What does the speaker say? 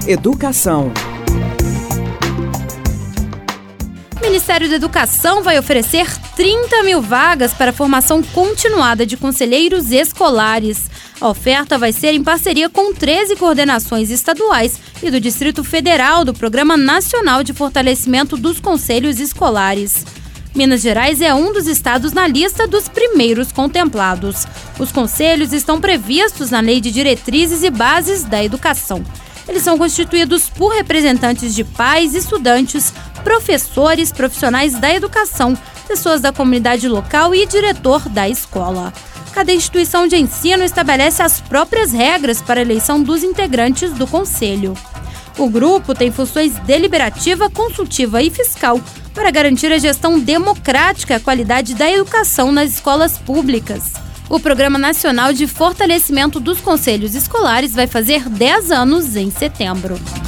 Educação. O Ministério da Educação vai oferecer 30 mil vagas para a formação continuada de conselheiros escolares. A oferta vai ser em parceria com 13 coordenações estaduais e do Distrito Federal do Programa Nacional de Fortalecimento dos Conselhos Escolares. Minas Gerais é um dos estados na lista dos primeiros contemplados. Os conselhos estão previstos na Lei de Diretrizes e Bases da Educação. Eles são constituídos por representantes de pais, estudantes, professores, profissionais da educação, pessoas da comunidade local e diretor da escola. Cada instituição de ensino estabelece as próprias regras para a eleição dos integrantes do conselho. O grupo tem funções deliberativa, consultiva e fiscal para garantir a gestão democrática e a qualidade da educação nas escolas públicas. O Programa Nacional de Fortalecimento dos Conselhos Escolares vai fazer 10 anos em setembro.